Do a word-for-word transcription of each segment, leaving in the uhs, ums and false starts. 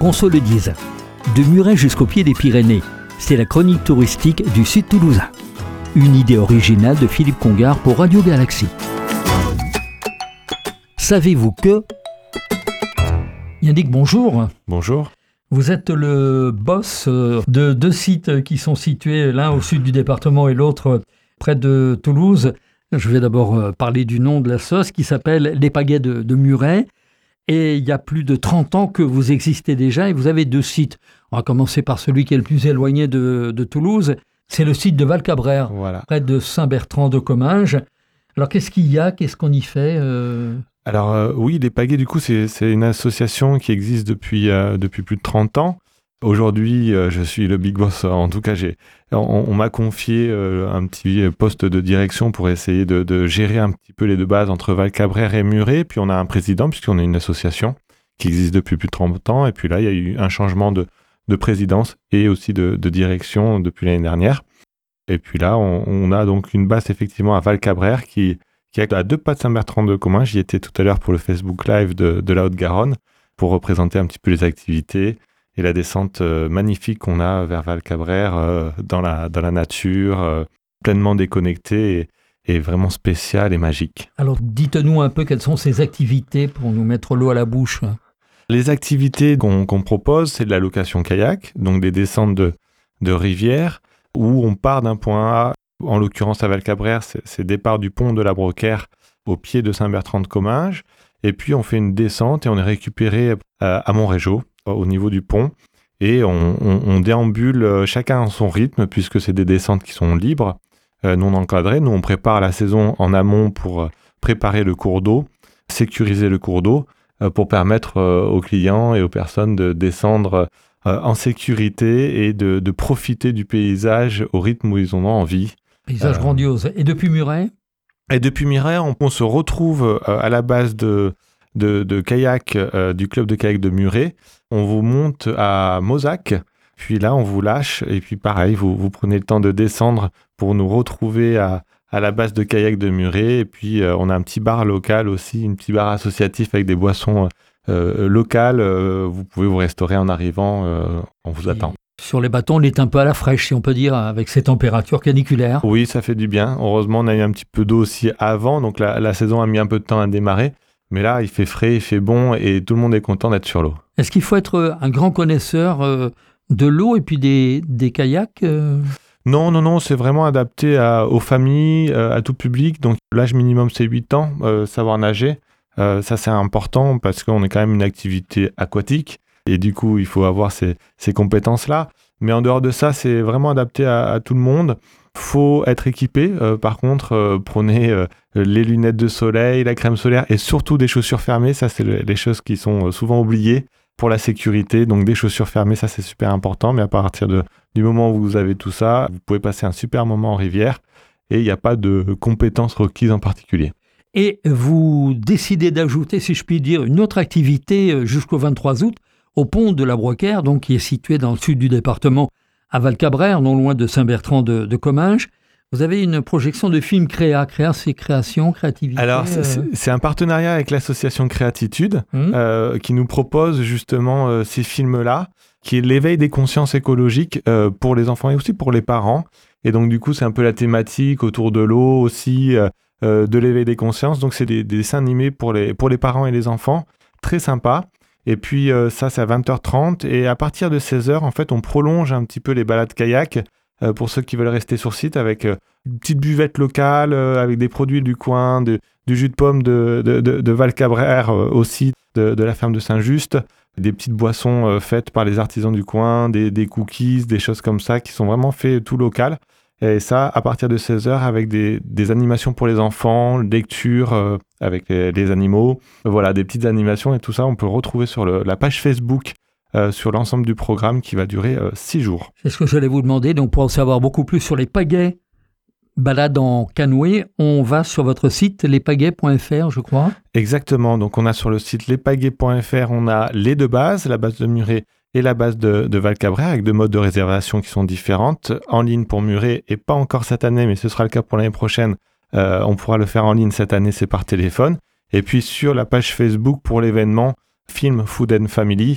Qu'on se le dise, de Muret jusqu'au pied des Pyrénées, c'est la chronique touristique du Sud toulousain. Une idée originale de Philippe Congar pour Radio Galaxie. Savez-vous que... Yannick, bonjour. Bonjour. Vous êtes le boss de deux sites qui sont situés l'un au sud du département et l'autre près de Toulouse. Je vais d'abord parler du nom de la sauce qui s'appelle Les Pagaies de, de Muret. Et il y a plus de trente ans que vous existez déjà et vous avez deux sites. On va commencer par celui qui est le plus éloigné de, de Toulouse. C'est le site de Val-Cabrère, voilà. Près de Saint-Bertrand de Comminges. Alors qu'est-ce qu'il y a? Qu'est-ce qu'on y fait euh... Alors euh, oui, Les Pagaies, du coup, c'est, c'est une association qui existe depuis, euh, depuis plus de trente ans. Aujourd'hui, euh, je suis le big boss. En tout cas, j'ai, on, on m'a confié euh, un petit poste de direction pour essayer de, de gérer un petit peu les deux bases entre Val-Cabrère et Muret. Puis on a un président, puisqu'on est une association qui existe depuis plus de trente ans. Et puis là, il y a eu un changement de, de présidence et aussi de, de direction depuis l'année dernière. Et puis là, on, on a donc une base effectivement à Val-Cabrère qui, qui est à deux pas de Saint-Bertrand de Comminges. J'y étais tout à l'heure pour le Facebook Live de, de la Haute-Garonne pour représenter un petit peu les activités et la descente euh, magnifique qu'on a vers Val-Cabrère euh, dans, la, dans la nature, euh, pleinement déconnectée et, et vraiment spéciale et magique. Alors dites-nous un peu quelles sont ces activités pour nous mettre l'eau à la bouche. Les activités qu'on, qu'on propose, c'est de la location kayak, donc des descentes de, de rivières où on part d'un point A, en l'occurrence à Val-Cabrère, c'est, c'est départ du pont de la Brocaire au pied de Saint-Bertrand de Comminges, et puis on fait une descente et on est récupéré à, à Montrégeau, au niveau du pont, et on, on, on déambule chacun à son rythme, puisque c'est des descentes qui sont libres, euh, non encadrées. Nous, on prépare la saison en amont pour préparer le cours d'eau, sécuriser le cours d'eau, euh, pour permettre euh, aux clients et aux personnes de descendre euh, en sécurité et de, de profiter du paysage au rythme où ils en ont envie. Paysage euh... grandiose. Et depuis Muret ? Et depuis Muret, on, on se retrouve euh, à la base de, de, de kayak euh, du club de kayak de Muret. On vous monte à Mozac, puis là, on vous lâche. Et puis pareil, vous, vous prenez le temps de descendre pour nous retrouver à, à la base de kayak de Muret. Et puis, euh, on a un petit bar local aussi, un petit bar associatif avec des boissons euh, locales. Euh, vous pouvez vous restaurer en arrivant. Euh, on vous attend. Et sur les bâtons, on est un peu à la fraîche, si on peut dire, avec ces températures caniculaires. Oui, ça fait du bien. Heureusement, on a eu un petit peu d'eau aussi avant. Donc, la, la saison a mis un peu de temps à démarrer. Mais là, il fait frais, il fait bon et tout le monde est content d'être sur l'eau. Est-ce qu'il faut être un grand connaisseur euh, de l'eau et puis des, des kayaks euh... Non, non, non, c'est vraiment adapté à, aux familles, euh, à tout public. Donc l'âge minimum, c'est huit ans, euh, savoir nager. Euh, ça, c'est important parce qu'on est quand même une activité aquatique. Et du coup, il faut avoir ces, ces compétences-là. Mais en dehors de ça, c'est vraiment adapté à, à tout le monde. Faut être équipé. Euh, par contre, euh, prenez euh, les lunettes de soleil, la crème solaire et surtout des chaussures fermées. Ça, c'est le, les choses qui sont euh, souvent oubliées pour la sécurité. Donc, des chaussures fermées, ça, c'est super important. Mais à partir de, du moment où vous avez tout ça, vous pouvez passer un super moment en rivière et il n'y a pas de compétences requises en particulier. Et vous décidez d'ajouter, si je puis dire, une autre activité jusqu'au vingt-trois août au pont de la Brocaire, donc qui est situé dans le sud du département, à Val-Cabrère, non loin de Saint-Bertrand de, de Comminges. Vous avez une projection de film Créa. Créa, c'est création, créativité. Alors, c'est, euh... c'est un partenariat avec l'association Créatitude mmh. euh, qui nous propose justement euh, ces films-là, qui est l'éveil des consciences écologiques euh, pour les enfants et aussi pour les parents. Et donc, du coup, c'est un peu la thématique autour de l'eau aussi, euh, euh, de l'éveil des consciences. Donc, c'est des, des dessins animés pour les, pour les parents et les enfants. Très sympa. Et puis euh, ça, c'est à vingt heures trente. Et à partir de seize heures, en fait, on prolonge un petit peu les balades kayak euh, pour ceux qui veulent rester sur site avec euh, une petite buvette locale, euh, avec des produits du coin, de, du jus de pomme de, de, de, de Val-Cabrère euh, aussi, de, de la ferme de Saint-Just, des petites boissons euh, faites par les artisans du coin, des, des cookies, des choses comme ça qui sont vraiment faites tout local. Et ça, à partir de seize heures, avec des, des animations pour les enfants, lecture euh, avec les, les animaux. Voilà, des petites animations et tout ça, on peut retrouver sur le, la page Facebook, euh, sur l'ensemble du programme qui va durer euh, six jours. C'est ce que j'allais vous demander. Donc, pour en savoir beaucoup plus sur les pagaies, balade en canoë, on va sur votre site lespagaies point f r, je crois. Exactement. Donc, on a sur le site lespagaies point f r, on a les deux bases, la base de Muret et la base de, de Val-Cabrère, avec deux modes de réservation qui sont différentes. En ligne pour Muret, et pas encore cette année, mais ce sera le cas pour l'année prochaine. Euh, on pourra le faire en ligne cette année, c'est par téléphone. Et puis sur la page Facebook pour l'événement Film Food and Family,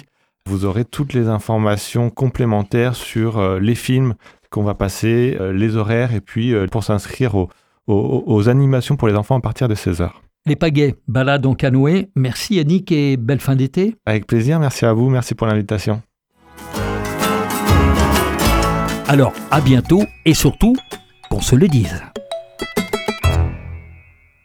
Vous aurez toutes les informations complémentaires sur euh, les films qu'on va passer, euh, les horaires, et puis euh, pour s'inscrire aux, aux, aux animations pour les enfants à partir de seize heures. Les pagaies, balade en canoë. Merci Yannick et belle fin d'été. Avec plaisir, merci à vous, merci pour l'invitation. Alors, à bientôt et surtout, qu'on se le dise.